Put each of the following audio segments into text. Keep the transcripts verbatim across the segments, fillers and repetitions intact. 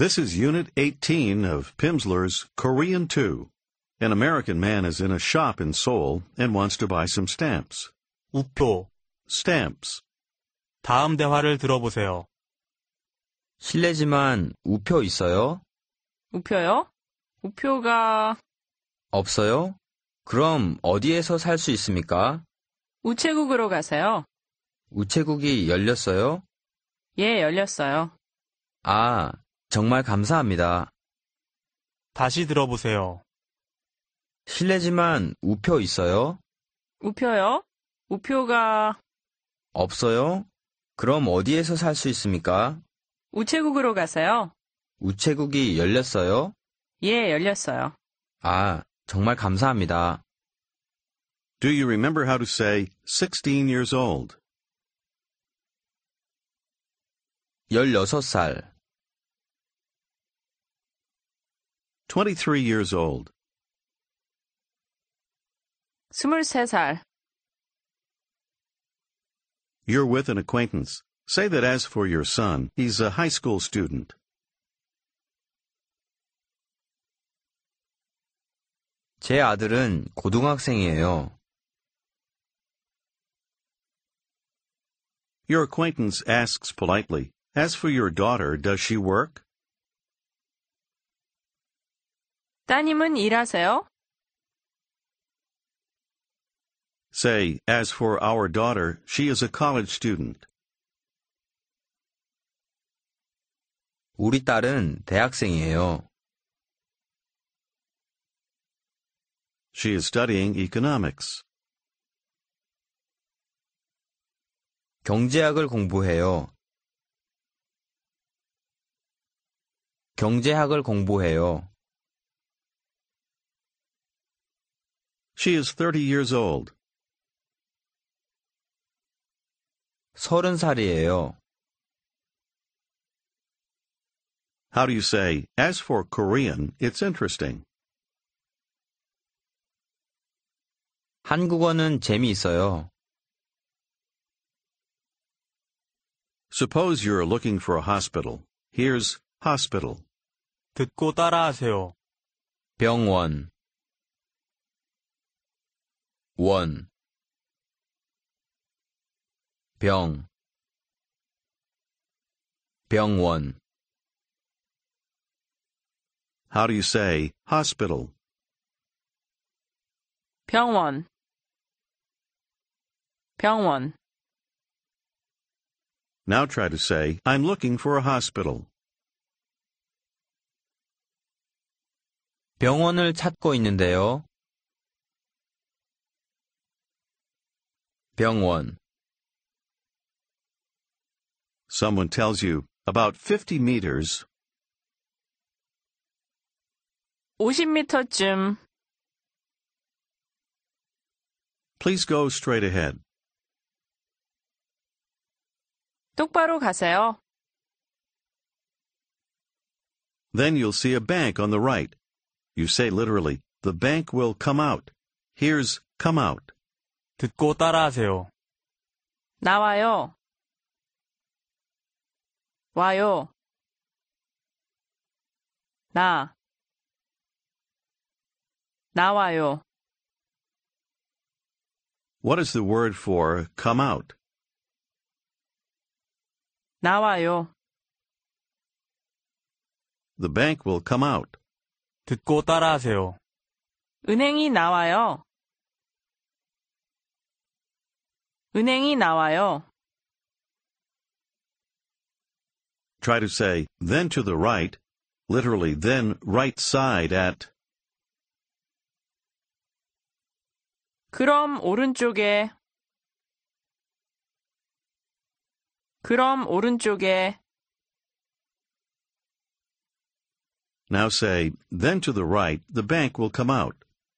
This is Unit eighteen of Pimsleur's Korean two. An American man is in a shop in Seoul and wants to buy some stamps. 우표. Stamps. 다음 대화를 들어보세요. 실례지만 우표 있어요? 우표요? 우표가 없어요? 그럼 어디에서 살 수 있습니까? 우체국으로 가세요. 우체국이 열렸어요? 예, 열렸어요. 아, 정말 감사합니다. 다시 들어보세요. 실례지만 우표 있어요? 우표요? 우표가 없어요? 그럼 어디에서 살 수 있습니까? 우체국으로 가세요. 우체국이 열렸어요? 예, 열렸어요. 아, 정말 감사합니다. Do you remember how to say sixteen years old? 열여섯 살, twenty-three years old. 스물세 살. You're with an acquaintance. Say that as for your son, he's a high school student. 제 아들은 고등학생이에요. Your acquaintance asks politely, as for your daughter, does she work? 따님은 일하세요? Say, as for our daughter, she is a college student. 우리 딸은 대학생이에요. She is studying economics. 경제학을 공부해요. 경제학을 공부해요. She is thirty years old. 서른 살이에요. How do you say, as for Korean, it's interesting? 한국어는 재미있어요. Suppose you're looking for a hospital. Here's hospital. 듣고 따라하세요. 병원, 원, 병, 병원. How do you say hospital? 병원. 병원. Now try to say, I'm looking for a hospital. 병원을 찾고 있는데요. 병원. Someone tells you, about fifty meters. 오십 미터쯤. Please go straight ahead. 똑바로 가세요. Then you'll see a bank on the right. You say literally, the bank will come out. Here's come out. 듣고 따라하세요. 나와요. 와요. 나. 나와요. What is the word for come out? 나와요. The bank will come out. 듣고 따라하세요. 은행이 나와요. 은행이 나와요. Try to say, then to the right, literally then right side at. 그럼 오른쪽에. 그럼 오른쪽에. Now say, then to the right, the bank will come out.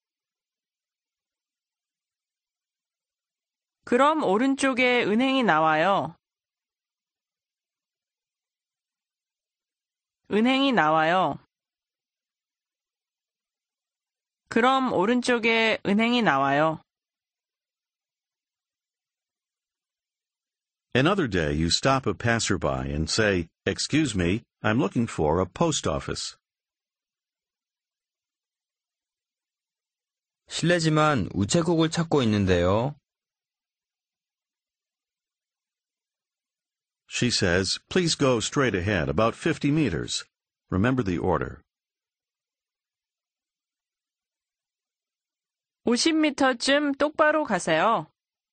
그럼 오른쪽에 은행이 나와요. 은행이 나와요. 그럼 오른쪽에 은행이 나와요. Another day you stop a passerby and say, excuse me, I'm looking for a post office. 실례지만 우체국을 찾고 있는데요. She says, please go straight ahead, about fifty meters. Remember the order. 오십 미터쯤 똑바로 가세요.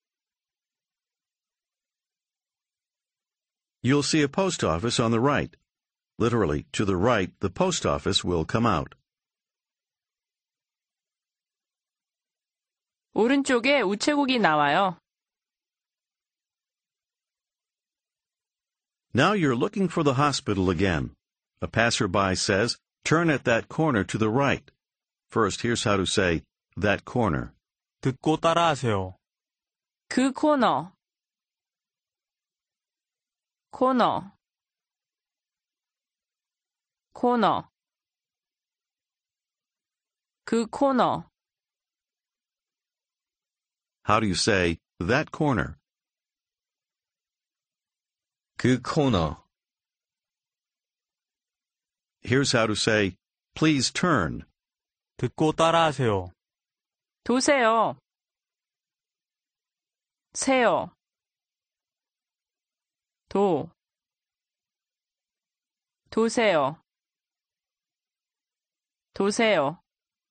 You'll see a post office on the right. Literally, to the right, the post office will come out. 오른쪽에 우체국이 나와요. Now you're looking for the hospital again. A passerby says, turn at that corner to the right. First, here's how to say, that corner. 듣고 따라하세요. 그 코너. 코너. 코너. 그 코너. How do you say, that corner? 그 코너. Here's how to say, please turn. 듣고 따라하세요. 도세요. 세요. 도. 도세요. 도세요.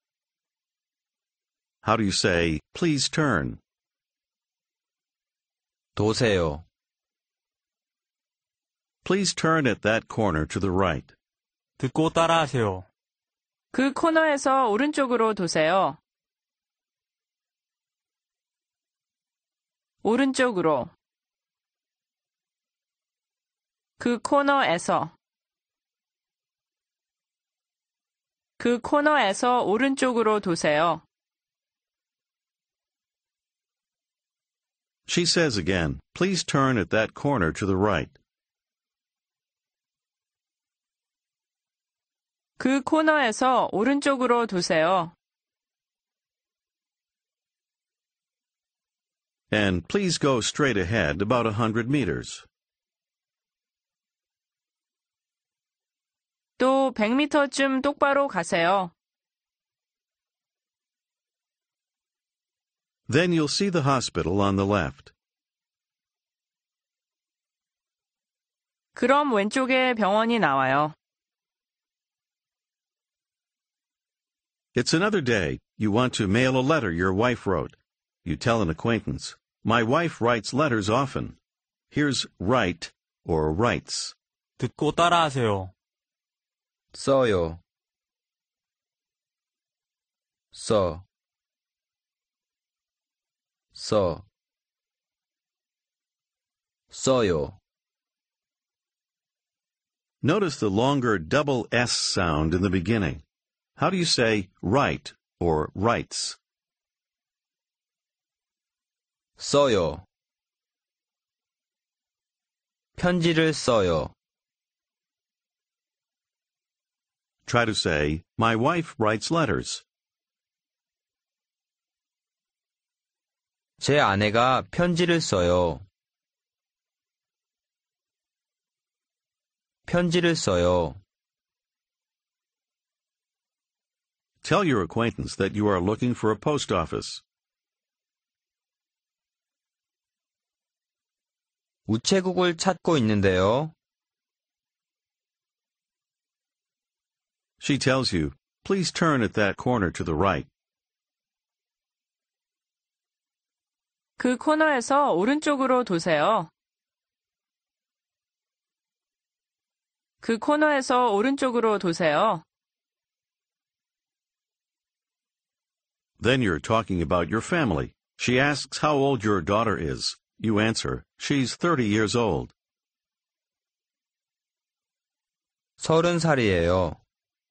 How do you say, please turn? 도세요. Please turn at that corner to the right. 듣고 따라하세요. 그 코너에서 오른쪽으로 도세요. 오른쪽으로. 그 코너에서. 그 코너에서 오른쪽으로 도세요. She says again, please turn at that corner to the right. 그 코너에서 오른쪽으로 도세요. And please go straight ahead about a hundred meters. 또 백 미터쯤 똑바로 가세요. Then you'll see the hospital on the left. 그럼 왼쪽에 병원이 나와요. It's another day. You want to mail a letter your wife wrote. You tell an acquaintance, my wife writes letters often. Here's write or writes. 듣고 따라하세요. 써요. 써. 써. 써요. Notice the longer double S sound in the beginning. How do you say write or writes? 써요. 편지를 써요. Try to say, my wife writes letters. 제 아내가 편지를 써요. 편지를 써요. Tell your acquaintance that you are looking for a post office. 우체국을 찾고 있는데요. She tells you, please turn at that corner to the right. 그 코너에서 오른쪽으로 도세요. 그 코너에서 오른쪽으로 도세요. Then you're talking about your family. She asks how old your daughter is. You answer, she's thirty years old. 서른 살이에요.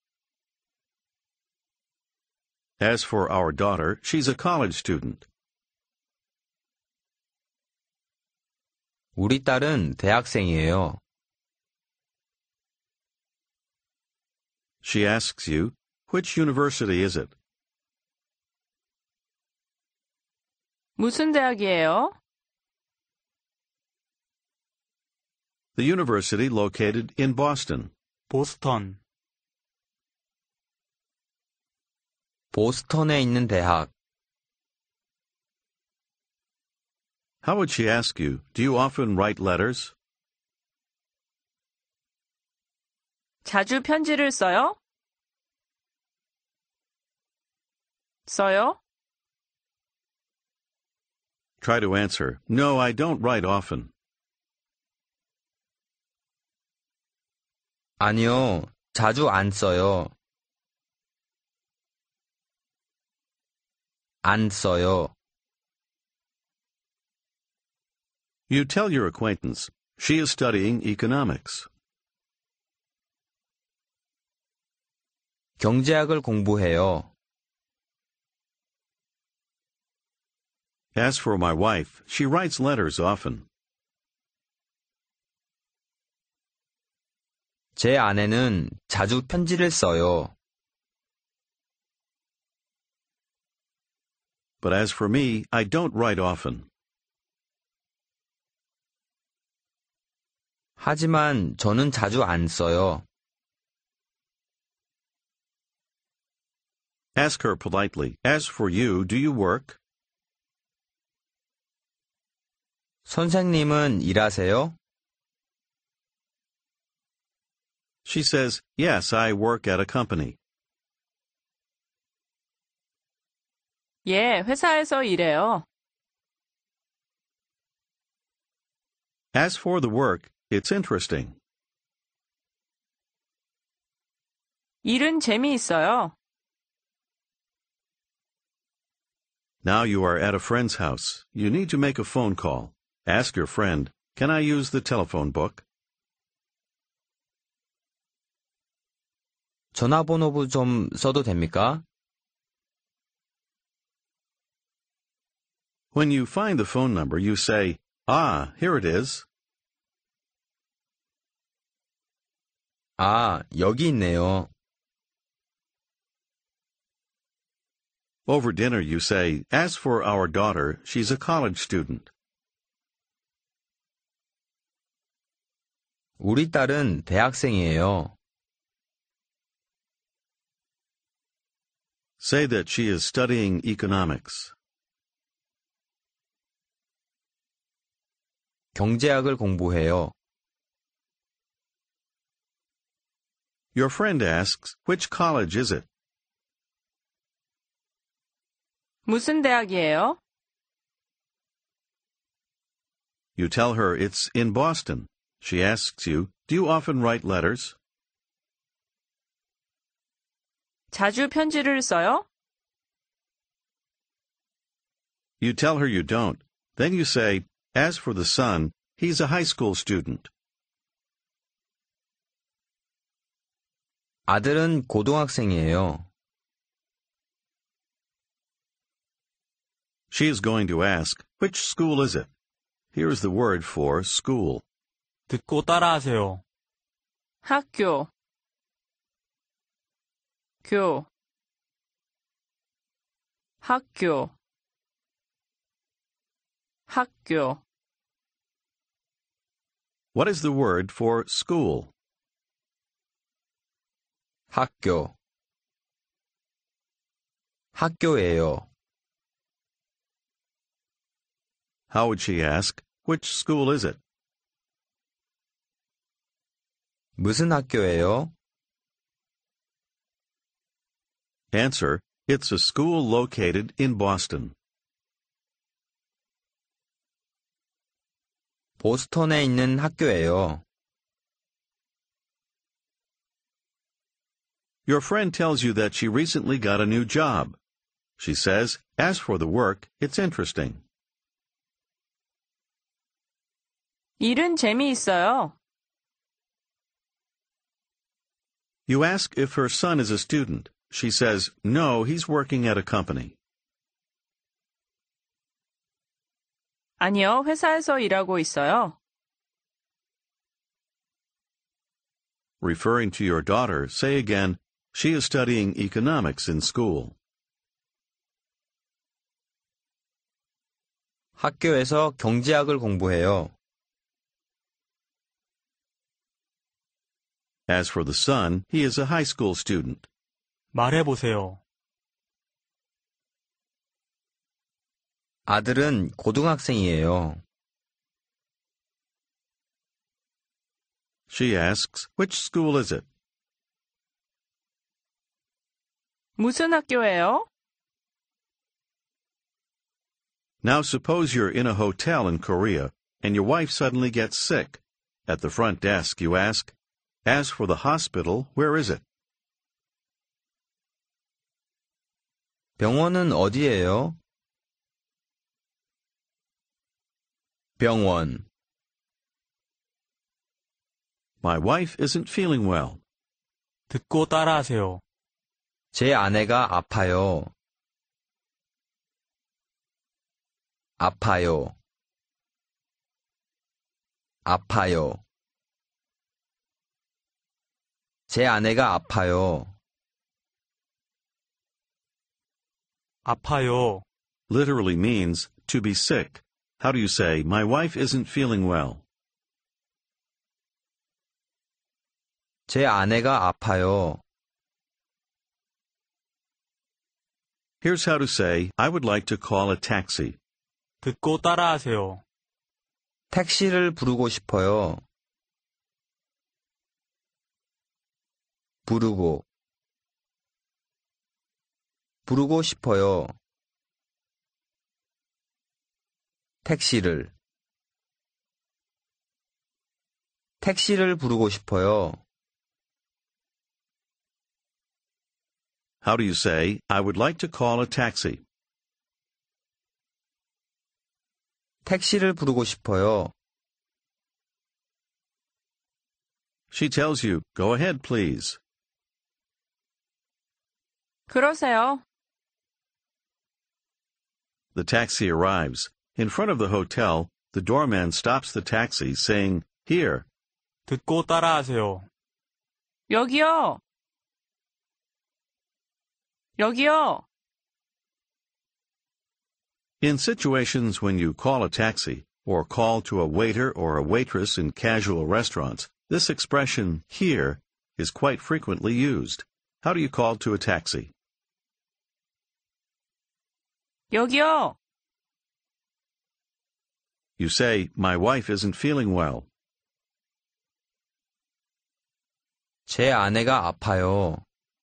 As for our daughter, she's a college student. 우리 딸은 대학생이에요. She asks you, which university is it? 무슨 대학이에요? The university located in Boston. 보스턴, 보스턴에 있는 대학. How would she ask you, do you often write letters? 자주 편지를 써요? 써요? Try to answer, no, I don't write often. 아니요, 자주 안 써요. 안 써요. You tell your acquaintance, she is studying economics. 경제학을 공부해요. As for my wife, she writes letters often. 제 아내는 자주 편지를 써요. But as for me, I don't write often. 하지만 저는 자주 안 써요. Ask her politely, as for you, do you work? 선생님은 일하세요? She says, yes, I work at a company. 예, 회사에서 일해요. As for the work, it's interesting. 일은 재미있어요. Now you are at a friend's house. You need to make a phone call. Ask your friend, can I use the telephone book? 전화번호부 좀 써도 됩니까? When you find the phone number, you say, ah, here it is. 아, 여기 있네요. Over dinner, you say, as for our daughter, she's a college student. 우리 딸은 대학생이에요. Say that she is studying economics. 경제학을 공부해요. Your friend asks, which college is it? 무슨 대학이에요? You tell her it's in Boston. She asks you, do you often write letters? 자주 편지를 써요? You tell her you don't. Then you say, as for the son, he's a high school student. 아들은 고등학생이에요. She is going to ask, which school is it? Here's the word for school. 듣고 따라하세요. 학교, 교, 학교, 학교. What is the word for school? 학교. 학교예요. How would she ask, which school is it? 무슨 학교예요? Answer, it's a school located in Boston. 보스턴에 있는 학교예요. Your friend tells you that she recently got a new job. She says, as for the work, it's interesting. 일은 재미있어요. You ask if her son is a student. She says, no, he's working at a company. 아니요, 회사에서 일하고 있어요. Referring to your daughter, say again, she is studying economics in school. 학교에서 경제학을 공부해요. As for the son, he is a high school student. 말해보세요. 아들은 고등학생이에요. She asks, which school is it? 무슨 학교예요? Now suppose you're in a hotel in Korea and your wife suddenly gets sick. At the front desk, you ask, as for the hospital, where is it? 병원은 어디예요? 병원. My wife isn't feeling well. 듣고 따라하세요. 제 아내가 아파요. 아파요. 아파요. 제 아내가 아파요. 아파요. Literally means to be sick. How do you say, my wife isn't feeling well? 제 아내가 아파요. Here's how to say, I would like to call a taxi. 듣고 따라하세요. 택시를 부르고 싶어요. 부르고 부르고 싶어요. 택시를 택시를 부르고 싶어요. How do you say, I would like to call a taxi? 택시를 부르고 싶어요. She tells you, go ahead, please. 그러세요. The taxi arrives. In front of the hotel, the doorman stops the taxi, saying, here. 듣고 따라하세요. 여기요. 여기요. In situations when you call a taxi, or call to a waiter or a waitress in casual restaurants, this expression, here, is quite frequently used. How do you call to a taxi? 여기요. You say, my wife isn't feeling well. 제 아내가 아파요.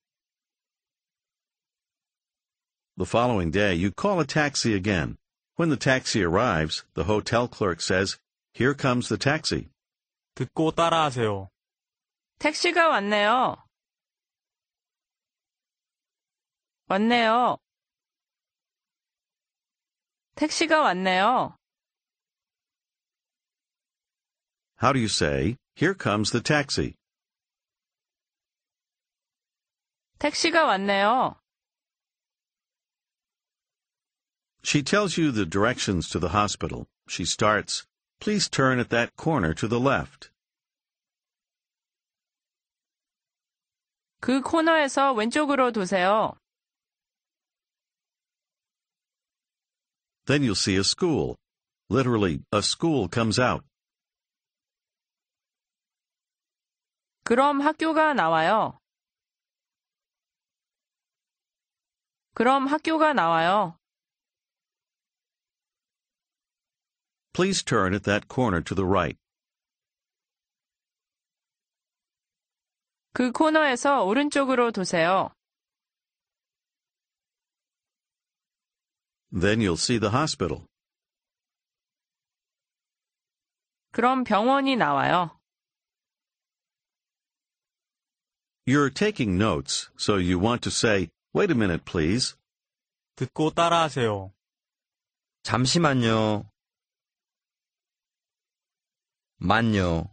The following day, you call a taxi again. When the taxi arrives, the hotel clerk says, here comes the taxi. 듣고 따라하세요. 택시가 왔네요. 왔네요. 택시가 왔네요. How do you say, here comes the taxi? 택시가 왔네요. She tells you the directions to the hospital. She starts, please turn at that corner to the left. 그 코너에서 왼쪽으로 도세요. Then you'll see a school. Literally, a school comes out. 그럼 학교가 나와요. 그럼 학교가 나와요. Please turn at that corner to the right. 그 코너에서 오른쪽으로 도세요. Then you'll see the hospital. 그럼 병원이 나와요. You're taking notes, so you want to say, wait a minute, please. 듣고 따라하세요. 잠시만요. 만요.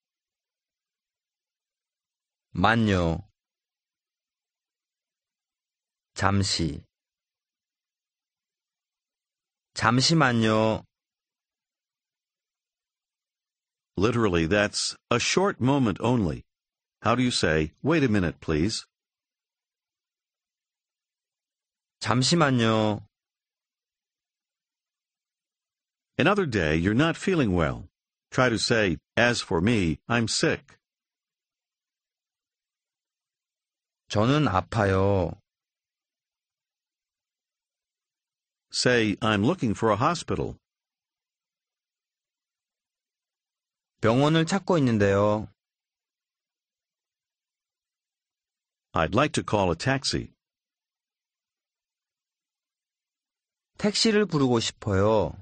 만요. 잠시. 잠시만요. Literally, that's a short moment only. How do you say, wait a minute, please? 잠시만요. Another day, you're not feeling well. Try to say, as for me, I'm sick. 저는 아파요. Say, I'm looking for a hospital. 병원을 찾고 있는데요. I'd like to call a taxi. 택시를 부르고 싶어요.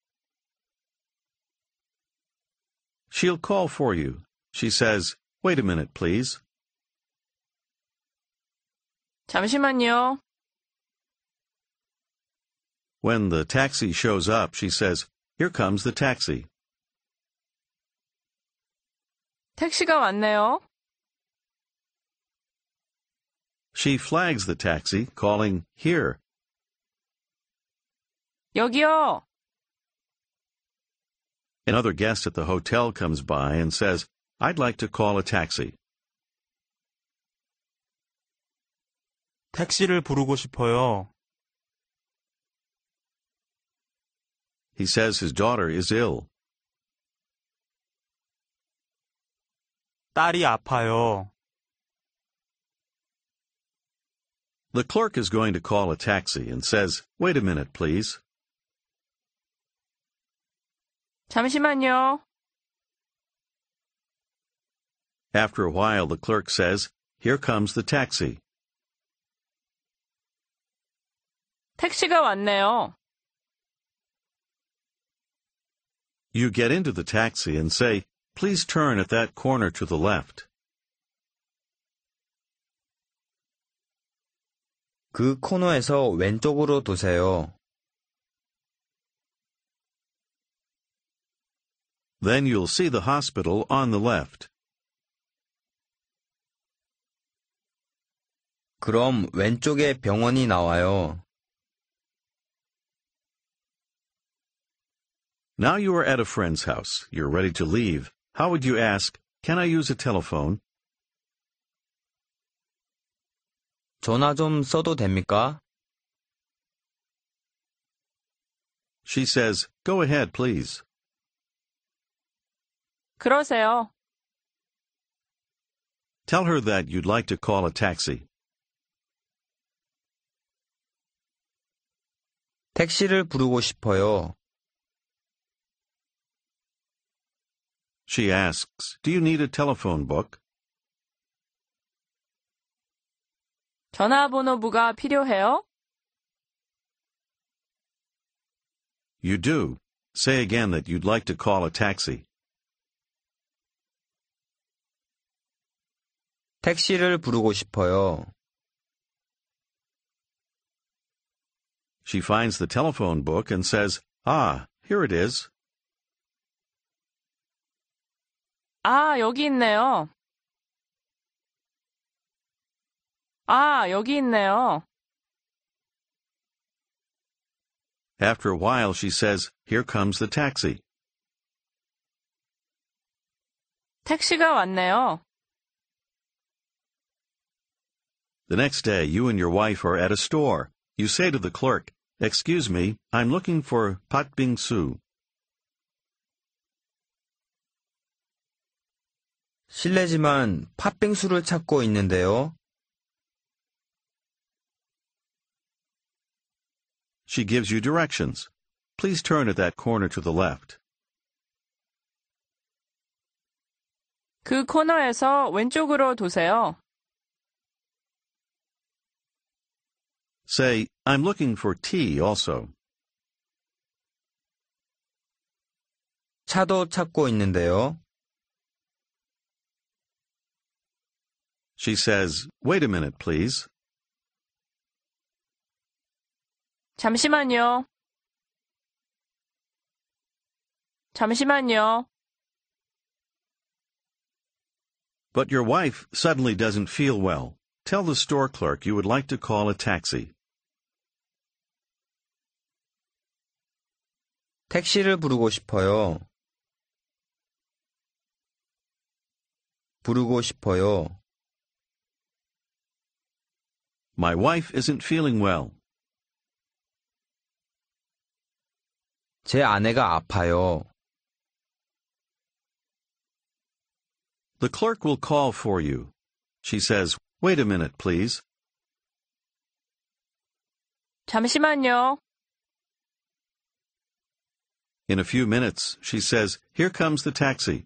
She'll call for you. She says, wait a minute, please. 잠시만요. When the taxi shows up, she says, here comes the taxi. 택시가 왔네요. She flags the taxi, calling, here. 여기요. Another guest at the hotel comes by and says, I'd like to call a taxi. 택시를 부르고 싶어요. He says his daughter is ill. 딸이 아파요. The clerk is going to call a taxi and says, wait a minute, please. 잠시만요. After a while, the clerk says, here comes the taxi. 택시가 왔네요. You get into the taxi and say, please turn at that corner to the left. 그 코너에서 왼쪽으로 도세요. Then you'll see the hospital on the left. 그럼 왼쪽에 병원이 나와요. Now you are at a friend's house. You're ready to leave. How would you ask, can I use a telephone? 전화 좀 써도 됩니까? She says, go ahead, please. 그러세요. Tell her that you'd like to call a taxi. 택시를 부르고 싶어요. She asks, do you need a telephone book? 전화번호부가 필요해요? You do. Say again that you'd like to call a taxi. 택시를 부르고 싶어요. She finds the telephone book and says, ah, here it is. 아, 여기 있네요. 아, 여기 있네요. After a while, she says, here comes the taxi. 택시가 왔네요. The next day, you and your wife are at a store. You say to the clerk, excuse me, I'm looking for patbingsu. 실례지만 팥빙수를 찾고 있는데요. She gives you directions. Please turn at that corner to the left. 그 코너에서 왼쪽으로 도세요. Say, I'm looking for tea also. 차도 찾고 있는데요. She says, wait a minute, please. 잠시만요. 잠시만요. But your wife suddenly doesn't feel well. Tell the store clerk you would like to call a taxi. 택시를 부르고 싶어요. 부르고 싶어요. My wife isn't feeling well. 제 아내가 아파요. The clerk will call for you. She says, Wait a minute, please. 잠시만요. In a few minutes, she says, Here comes the taxi.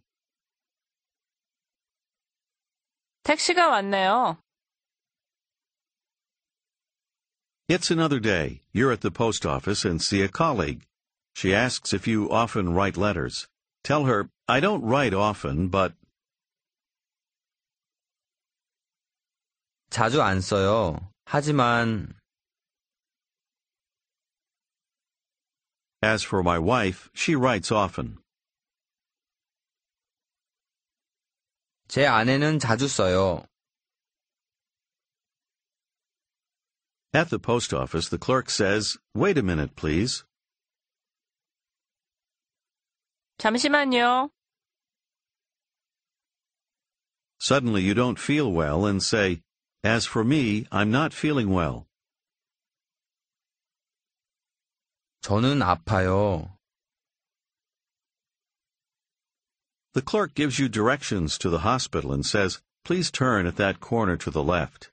택시가 왔네요. It's another day. You're at the post office and see a colleague. She asks if you often write letters. Tell her, I don't write often, but... 자주 안 써요. 하지만 As for my wife, she writes often. 제 아내는 자주 써요. At the post office, the clerk says, Wait a minute, please. 잠시만요. Suddenly you don't feel well and say, As for me, I'm not feeling well. 저는 아파요. The clerk gives you directions to the hospital and says, Please turn at that corner to the left.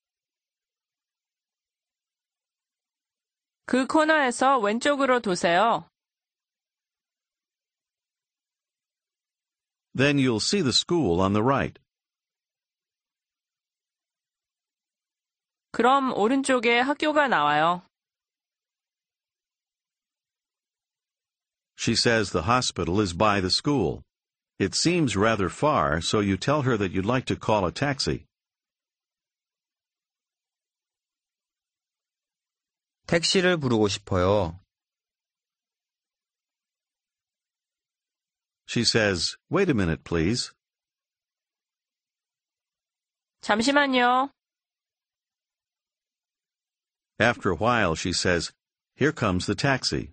그 코너에서 왼쪽으로 도세요. Then you'll see the school on the right. 그럼 오른쪽에 학교가 나와요. She says the hospital is by the school. It seems rather far, so you tell her that you'd like to call a taxi. 택시를 부르고 싶어요. She says, Wait a minute, please. 잠시만요. After a while, she says, Here comes the taxi.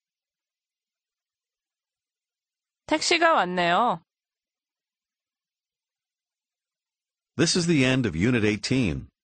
택시가 왔네요. This is the end of Unit eighteen.